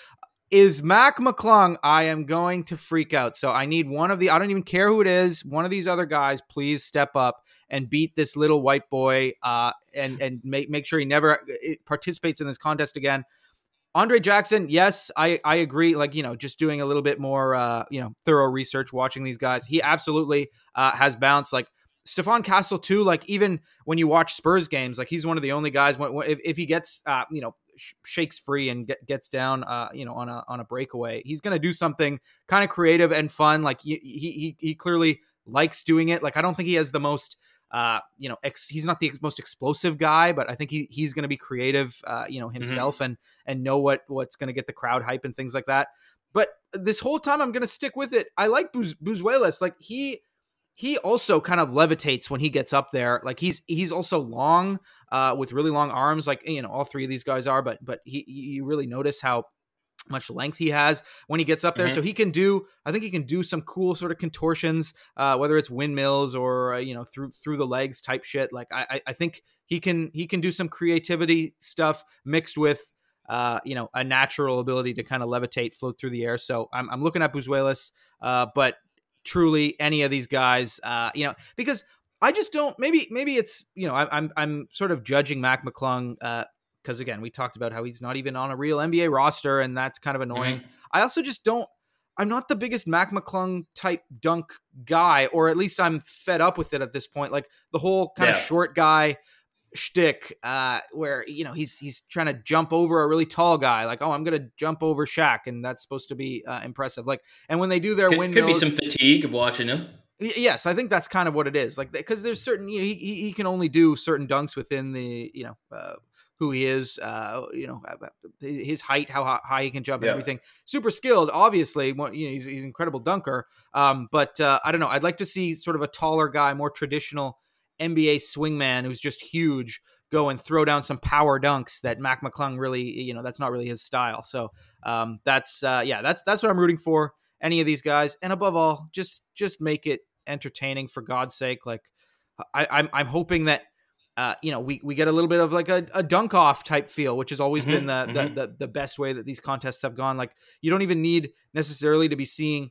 is Mac McClung, I am going to freak out. So I need one of the, I don't even care who it is, one of these other guys, please step up and beat this little white boy uh, and, and make, make sure he never participates in this contest again. Andre Jackson, yes, I, I agree. Like, you know, just doing a little bit more, uh, you know, thorough research, watching these guys, he absolutely uh, has bounced. Like, Stephon Castle too, like even when you watch Spurs games, like he's one of the only guys when, if, if he gets, uh, you know, sh- shakes free and get, gets down, uh, you know, on a, on a breakaway, he's going to do something kind of creative and fun. Like he, he, he clearly likes doing it. Like, I don't think he has the most, uh, you know, ex- he's not the ex- most explosive guy, but I think he, he's going to be creative, uh, you know, himself mm-hmm. and, and know what, what's going to get the crowd hype and things like that. But this whole time I'm going to stick with it. I like Buz- Buzuelas. Like he, He also kind of levitates when he gets up there. Like he's he's also long, uh, with really long arms. Like, you know, all three of these guys are, but but he you really notice how much length he has when he gets up there. Mm-hmm. So he can do, I think he can do some cool sort of contortions, uh, whether it's windmills or uh, you know through through the legs type shit. Like I I think he can he can do some creativity stuff mixed with uh you know a natural ability to kind of levitate, float through the air. So I'm I'm looking at Buzuelas, uh, but. Truly any of these guys, uh, you know, because I just don't, maybe, maybe it's, you know, I, I'm, I'm sort of judging Mac McClung, uh, cause again, we talked about how he's not even on a real N B A roster and that's kind of annoying. Mm-hmm. I also just don't, I'm not the biggest Mac McClung type dunk guy, or at least I'm fed up with it at this point. Like the whole kind yeah. of short guy shtick, uh, where, you know, he's, he's trying to jump over a really tall guy. Like, oh, I'm going to jump over Shaq. And that's supposed to be uh, impressive. Like, and when they do their could, windmills, could be some fatigue of watching him. Yes. I think that's kind of what it is. Like, cause there's certain, you know, he, he can only do certain dunks within the, you know, uh, who he is, uh, you know, his height, how high he can jump and yeah. everything. Super skilled, obviously. You know, he's, he's an incredible dunker. Um, but uh, I don't know. I'd like to see sort of a taller guy, more traditional N B A swingman who's just huge, go and throw down some power dunks that Mac McClung really, you know, that's not really his style. So um, that's, uh, yeah, that's, that's what I'm rooting for. Any of these guys. And above all, just, just make it entertaining for God's sake. Like I, I'm, I'm hoping that, uh, you know, we, we get a little bit of like a, a dunk off type feel, which has always mm-hmm, been the, mm-hmm. the, the, the best way that these contests have gone. Like you don't even need necessarily to be seeing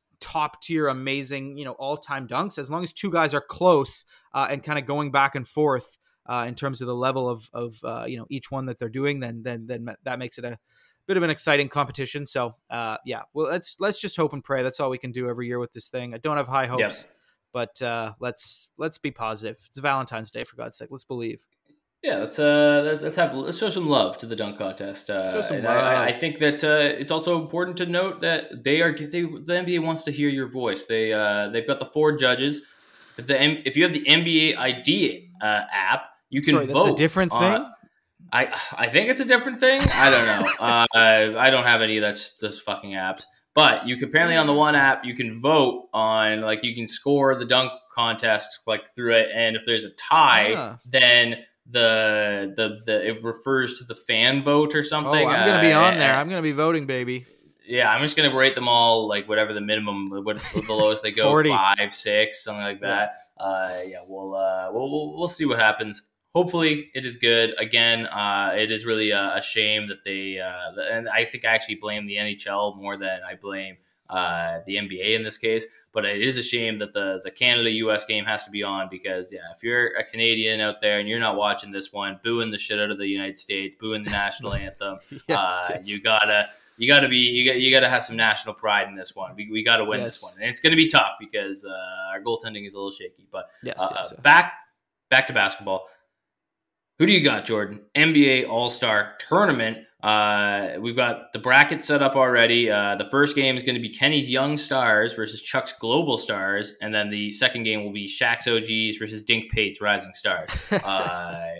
top tier, amazing, you know, all time dunks, as long as two guys are close uh, and kind of going back and forth uh, in terms of the level of, of uh, you know, each one that they're doing, then, then, then that makes it a bit of an exciting competition. So uh, yeah, well, let's, let's just hope and pray. That's all we can do every year with this thing. I don't have high hopes, yep. but uh, let's, let's be positive. It's Valentine's Day, for God's sake. Let's believe. Yeah, let's uh, let's have let's show some love to the dunk contest. Uh, show some love. I, I think that uh, it's also important to note that they are they, the N B A wants to hear your voice. They uh, they've got the four judges. The if you have the N B A I D uh, app, you can Sorry, vote. That's a different on, thing. I I think it's a different thing. I don't know. uh, I, I don't have any of those those fucking apps. But you can apparently on the one app you can vote on, like you can score the dunk contest like through it, and if there's a tie, yeah. then the the the it refers to the fan vote or something. Oh, I'm gonna be on uh, there. I'm gonna be voting, baby. Yeah, I'm just gonna rate them all like whatever the minimum, what the lowest they go, forty five, six, something like that. Yeah, uh, yeah we'll, uh, we'll we'll we'll see what happens. Hopefully, it is good. Again, uh, it is really a, a shame that they, uh, the, and I think I actually blame the N H L more than I blame uh, the N B A in this case. But it is a shame that the the Canada U S game has to be on because, yeah, if you're a Canadian out there and you're not watching this one, booing the shit out of the United States, booing the national anthem, yes, uh, yes. you gotta you gotta be you got you gotta have some national pride in this one. We we gotta win yes. this one, and it's gonna be tough because uh, our goaltending is a little shaky. But yes, uh, yes, yes. back back to basketball. Who do you got, Jordan? N B A All-Star Tournament. Uh, we've got the bracket set up already. Uh, the first game is going to be Kenny's Young Stars versus Chuck's Global Stars. And then the second game will be Shaq's O Gs versus Dink Pate's Rising Stars. Uh,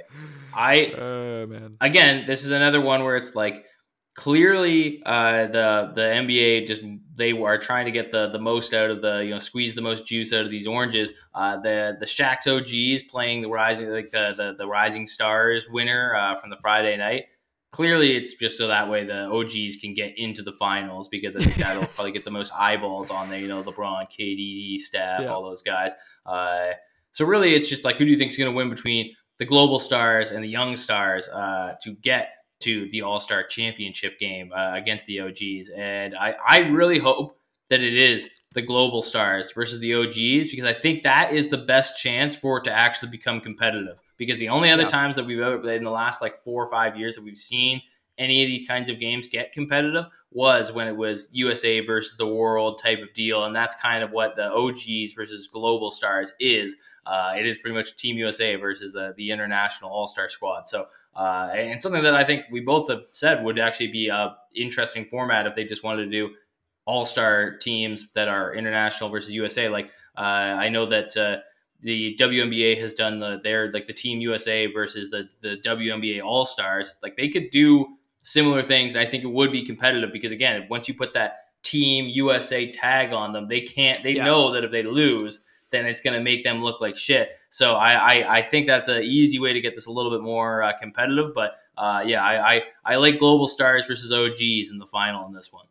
I uh, man. Again, this is another one where it's like, clearly, uh, the the N B A just they are trying to get the, the most out of the you know squeeze the most juice out of these oranges. Uh, the the Shaq's O Gs playing the rising like the the, the Rising Stars winner uh, from the Friday night. Clearly, it's just so that way the O Gs can get into the finals because I think that'll probably get the most eyeballs on there. You know, LeBron, K D, Steph, yeah. all those guys. Uh, so really, it's just like who do you think is going to win between the Global Stars and the Young Stars uh, to get to the All-Star Championship game uh, against the O Gs. And I, I really hope that it is the Global Stars versus the O Gs, because I think that is the best chance for it to actually become competitive. Because the only other yeah. times that we've ever, in the last like four or five years that we've seen any of these kinds of games get competitive was when it was U S A versus the world type of deal. And that's kind of what the O Gs versus Global Stars is. Uh, it is pretty much Team U S A versus the, the international all-star squad. So, uh, and something that I think we both have said would actually be a interesting format if they just wanted to do all-star teams that are international versus U S A. Like, uh, I know that, uh, the W N B A has done the, their, like the Team U S A versus the, the W N B A All-Stars. Like, they could do similar things. I think it would be competitive because, again, once you put that Team U S A tag on them, they can't, they yeah. know that if they lose, then it's going to make them look like shit. So I, I, I think that's an easy way to get this a little bit more uh, competitive. But uh, yeah, I, I, I like Global Stars versus O Gs in the final in this one.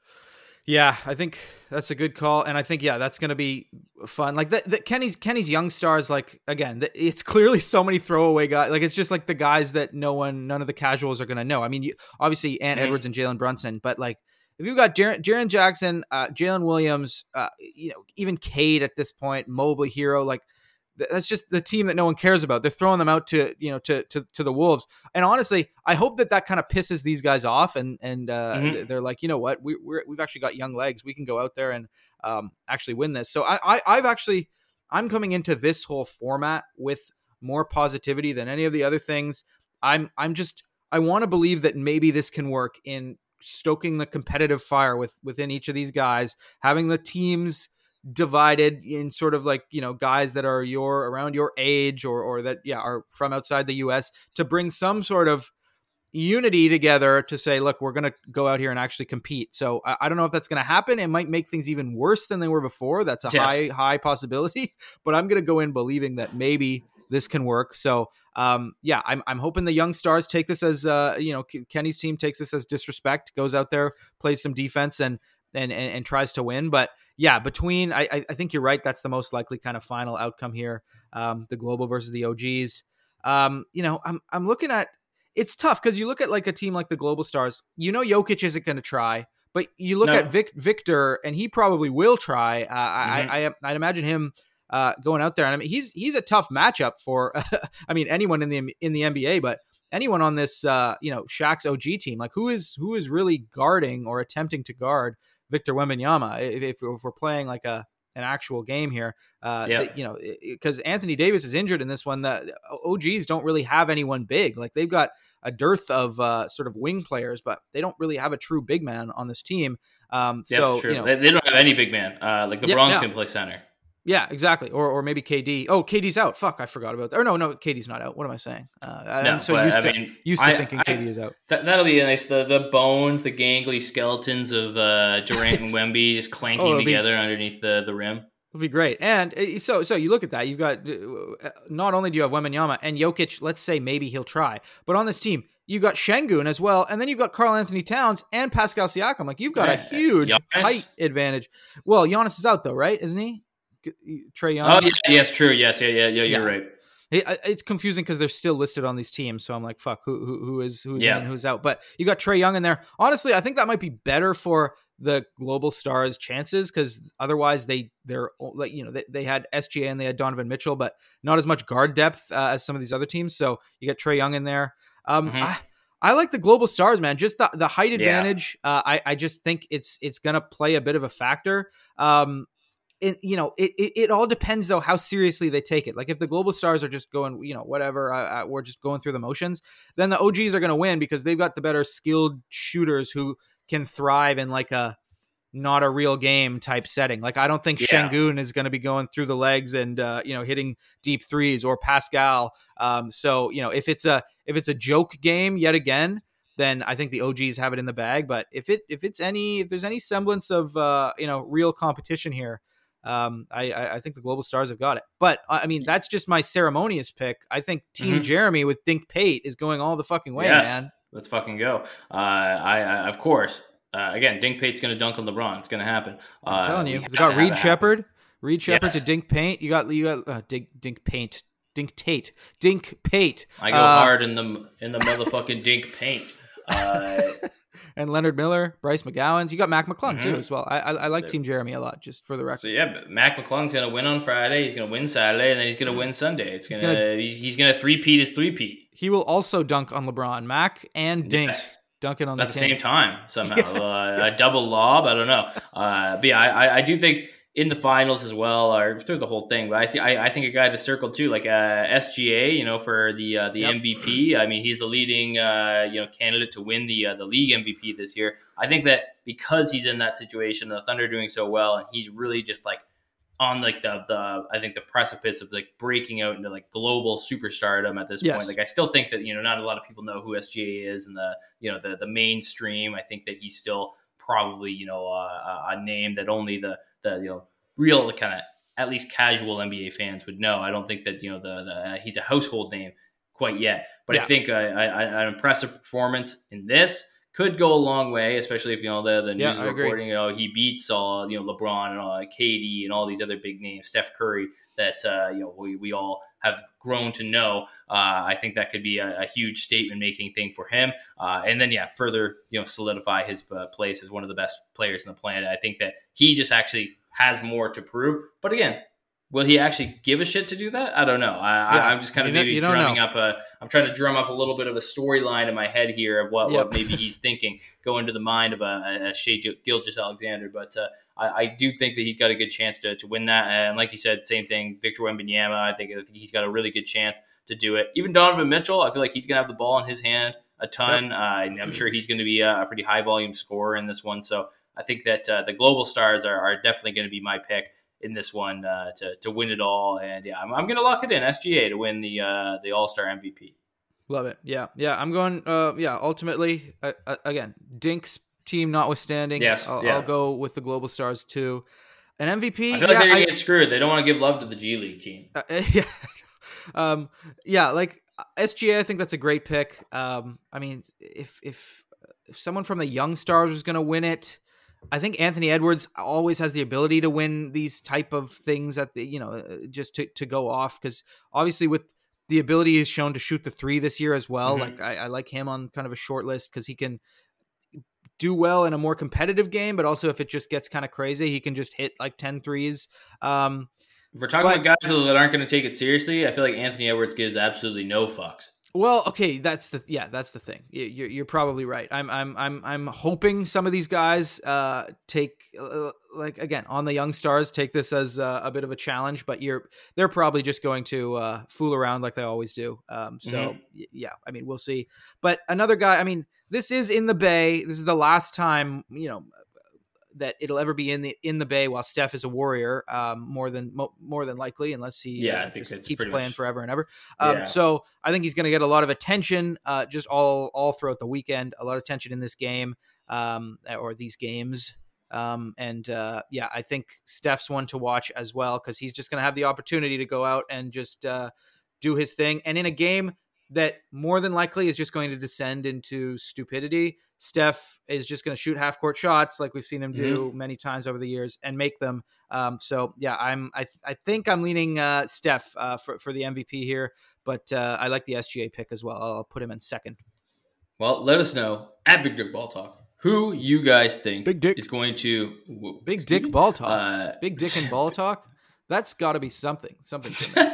Yeah, I think that's a good call, and I think yeah, that's going to be fun. Like the, the Kenny's Kenny's young stars, like again, the, it's clearly so many throwaway guys. Like it's just like the guys that no one, none of the casuals are going to know. I mean, you, obviously Ant mm-hmm. Edwards and Jalen Brunson, but like if you've got Jaren, Jaren Jackson, uh, Jalen Williams, uh, you know, even Cade at this point, Mobley, Hero, like that's just the team that no one cares about. They're throwing them out to, you know, to, to, to the Wolves. And honestly, I hope that that kind of pisses these guys off. And, and uh, mm-hmm. they're like, you know what, we, we're, we've actually got young legs. We can go out there and um, actually win this. So I, I, I've actually, I'm coming into this whole format with more positivity than any of the other things. I'm, I'm just, I want to believe that maybe this can work in stoking the competitive fire with within each of these guys, having the teams divided in sort of like, you know, guys that are your around your age or or that yeah are from outside the U S to bring some sort of unity together to say, look, we're going to go out here and actually compete. So I, I don't know if that's going to happen. It might make things even worse than they were before. That's a yes. high high possibility, but I'm going to go in believing that maybe this can work. So um yeah, I'm I'm hoping the young stars take this as uh you know Kenny's team takes this as disrespect, goes out there, plays some defense and and and, and tries to win. But yeah, between I I think you're right. That's the most likely kind of final outcome here. Um, the Global versus the O Gs. Um, you know, I'm I'm looking at it's tough because you look at like a team like the Global Stars. You know, Jokic isn't going to try, but you look no. at Vic, Victor, and he probably will try. Uh, mm-hmm. I, I I'd imagine him uh, going out there, and I mean he's he's a tough matchup for. I mean anyone in the in the N B A, but anyone on this uh, you know Shaq's O G team, like who is who is really guarding or attempting to guard Victor Wembanyama if, if we're playing like a an actual game here, uh, yeah. you know, because Anthony Davis is injured in this one. The O Gs don't really have anyone big. Like they've got a dearth of uh, sort of wing players, but they don't really have a true big man on this team. Um, yeah, so sure. you know, they, they don't have any big man. Uh, like the yeah, Bronx yeah. can play center. Yeah, exactly. Or or maybe K D. Oh, K D's out. Fuck, I forgot about that. Or no, no, K D's not out. What am I saying? Uh, no, I'm so but, used I to mean, used to I, thinking I, K D is out. That, that'll be nice. The the bones, the gangly skeletons of uh, Durant and Wemby just clanking oh, together be, underneath the, the rim. It'll be great. And so so you look at that. You've got not only do you have Wembanyama and Jokic. Let's say maybe he'll try, but on this team you've got Şengün as well, and then you've got Karl Anthony Towns and Pascal Siakam. Like you've got a huge Giannis? height advantage. Well, Giannis is out though, right? Isn't he? Trae Young. Oh, yeah, yes, true. Yes, yeah, yeah, yeah. You're yeah. right. It, it's confusing because they're still listed on these teams, so I'm like, fuck, who who, who is who's yeah. in and who's out? But you got Trae Young in there. Honestly, I think that might be better for the Global Stars' chances because otherwise they they're like you know they, they had S G A and they had Donovan Mitchell, but not as much guard depth uh, as some of these other teams. So you got Trae Young in there. Um, mm-hmm. I, I like the Global Stars, man. Just the the height advantage. Yeah. Uh, I I just think it's it's gonna play a bit of a factor. Um. It, you know, it, it, it all depends, though, how seriously they take it. Like if the Global Stars are just going, you know, whatever, uh, uh, we're just going through the motions, then the O Gs are going to win because they've got the better skilled shooters who can thrive in like a not a real game type setting. Like I don't think yeah. Şengün is going to be going through the legs and, uh, you know, hitting deep threes or Pascal. Um, so, you know, if it's a if it's a joke game yet again, then I think the O Gs have it in the bag. But if it if it's any if there's any semblance of, uh, you know, real competition here, Um, I, I think the Global Stars have got it, but I mean that's just my ceremonious pick. I think Team mm-hmm. Jeremy with Dink Pate is going all the fucking way, yes. man. Let's fucking go. Uh, I, I of course, uh, again, Dink Pate's going to dunk on LeBron. It's going to happen. I'm uh, telling you, you got Reed Shepherd, Reed Shepherd yes. to Dink Pate. You got you got uh, Dink Dink Paint, Dink Tate, Dink Pate. I go uh, hard in the in the motherfucking Dink Paint. Uh, and Leonard Miller, Bryce McGowan. You got Mac McClung mm-hmm. too as well. I I, I like Team Jeremy a lot, just for the record. So yeah, but Mac McClung's gonna win on Friday. He's gonna win Saturday, and then he's gonna win Sunday. It's gonna he's gonna, he's, he's gonna three-peat his three-peat. He will also dunk on LeBron, Mac and Dink. Yes. Dunking on at the, the king. same time somehow. Yes, uh, yes. A double lob. I don't know. Uh, but yeah, I, I do think in the finals as well, or through the whole thing. But I, th- I, I think a guy to circle too, like uh, S G A, you know, for the uh, the yep. M V P. I mean, he's the leading uh, you know candidate to win the uh, the league M V P this year. I think that because he's in that situation, the Thunder are doing so well, and he's really just like on like the the I think the precipice of like breaking out into like global superstardom at this yes. point. Like I still think that you know not a lot of people know who S G A is in the you know the the mainstream. I think that he's still probably you know uh, a name that only the the you know real kind of at least casual N B A fans would know. I don't think that you know the, the uh, he's a household name quite yet. But yeah. I think uh, I, I, an impressive performance in this could go a long way, especially if you know the the news yeah, is reporting. You know he beats all you know LeBron and all, K D and all these other big names, Steph Curry, that uh, you know we, we all have grown to know. Uh, I think that could be a, a huge statement making thing for him. Uh, and then yeah, further you know solidify his uh, place as one of the best players on the planet. I think that he just actually has more to prove. But again, will he actually give a shit to do that? I don't know. I, yeah. I, I'm just kind of maybe you drumming know. up a. I'm trying to drum up a little bit of a storyline in my head here of what, yep. what maybe he's thinking, go into the mind of a, a Shai Gilgeous-Alexander. But uh, I, I do think that he's got a good chance to, to win that. And like you said, same thing. Victor Wembanyama, I think, I think he's got a really good chance to do it. Even Donovan Mitchell, I feel like he's gonna have the ball in his hand a ton. Yep. Uh, and I'm sure he's going to be a, a pretty high volume scorer in this one. So I think that uh, the global stars are, are definitely going to be my pick in this one uh, to to win it all. And yeah, I'm, I'm going to lock it in, S G A to win the uh, the All-Star M V P. Love it. Yeah, yeah. I'm going. Uh, yeah. Ultimately, uh, uh, again, Dink's team notwithstanding, yes, I'll, yeah. I'll go with the global stars too. An M V P. I feel like yeah, they're going I, to get screwed. They don't want to give love to the G League team. Uh, yeah, um, yeah. Like S G A, I think that's a great pick. Um, I mean, if if if someone from the young stars was going to win it. I think Anthony Edwards always has the ability to win these type of things at the, you know, just to, to go off. Cause obviously with the ability he's shown to shoot the three this year as well. Mm-hmm. Like I, I like him on kind of a short list cause he can do well in a more competitive game, but also if it just gets kind of crazy, he can just hit like ten threes. Um, if we're talking but, about guys that aren't going to take it seriously, I feel like Anthony Edwards gives absolutely no fucks. Well, okay, that's the yeah, that's the thing. You're you're probably right. I'm I'm I'm I'm hoping some of these guys uh, take uh, like again on the young stars take this as uh, a bit of a challenge, but you're they're probably just going to uh, fool around like they always do. Um, so mm-hmm. y- yeah, I mean we'll see. But another guy, I mean this is in the Bay. This is the last time you know that it'll ever be in the in the Bay while Steph is a Warrior, um, more than mo- more than likely, unless he yeah, uh, I think just it's keeps playing much... forever and ever. Um, yeah. So I think he's going to get a lot of attention, uh, just all all throughout the weekend. A lot of attention in this game, um, or these games. Um, and uh, yeah, I think Steph's one to watch as well because he's just going to have the opportunity to go out and just uh, do his thing. And in a game that more than likely is just going to descend into stupidity, Steph is just going to shoot half court shots like we've seen him do mm-hmm. many times over the years and make them. Um, so yeah, I'm, I, I think I'm leaning uh, Steph uh, for, for the M V P here, but uh, I like the S G A pick as well. I'll put him in second. Well, let us know at Big Dick Ball Talk who you guys think Big Dick. is going to Big Dick me? Ball Talk. Uh, Big Dick and Ball Talk. That's got to be something. Something.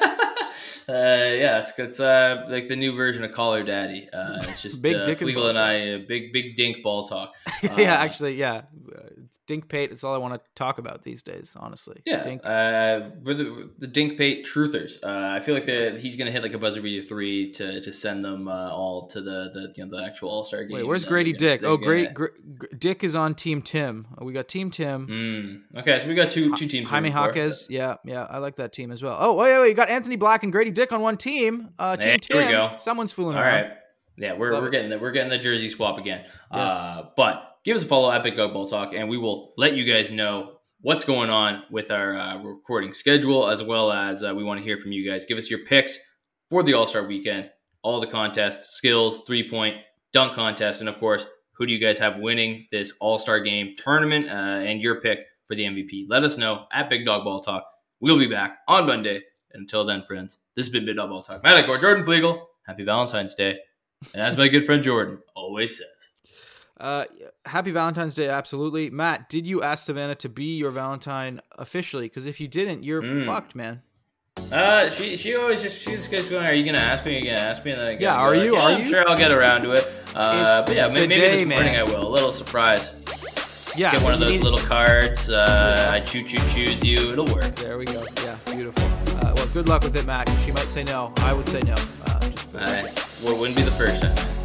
Uh, yeah, it's it's uh like the new version of Call Her Daddy. Uh, it's just big uh, dick Flegel and, and I, uh, big big dink ball talk. Uh, yeah, actually, yeah, dink pate is all I want to talk about these days. Honestly, yeah. Dink. Uh, we're the the dink pate truthers. Uh, I feel like the, he's gonna hit like a buzzer beater three to to send them uh, all to the, the you know the actual All Star game. Wait, where's Grady Dick? Oh, great, Gr- Gr- Dick is on Team Tim. We got Team Tim. Mm. Okay, so we got two two teams. Jaime Jaquez, yeah, yeah, I like that team as well. Oh, wait, wait, you got Anthony Black and Grady Dick on one team. Uh, team hey, Tim. Here we go. Someone's fooling All around. right. Yeah, we're Love we're it. getting the, we're getting the jersey swap again. Yes. Uh, but give us a follow at Big Dog Ball Talk, and we will let you guys know what's going on with our uh, recording schedule, as well as uh, we want to hear from you guys. Give us your picks for the All Star Weekend, all the contests, skills, three point, dunk contest, and of course, who do you guys have winning this All Star Game tournament, uh, and your pick for the M V P. Let us know at Big Dog Ball Talk. We'll be back on Monday. Until then, friends, this has been Big Dog Ball Talk. Matt or Jordan Flegel. Happy Valentine's Day. And as my good friend Jordan always always says. Uh, happy Valentine's Day, absolutely. Matt, did you ask Savannah to be your Valentine officially? Because if you didn't, you're mm. fucked, man. Uh, she she always just she just gets going. Are you gonna ask me? Are you gonna ask me? And then I go, yeah, are like, you? Yeah, are I'm you? sure I'll get around to it. Uh, it's but yeah, maybe, maybe day, this morning man. I will. A little surprise. Yeah, get one of those need... little cards. Uh, I choo choo choose you. It'll work. There we go. Yeah, beautiful. Uh, well, good luck with it, Matt. She might say no. I would say no. Uh, just... uh, well, it wouldn't be the first time.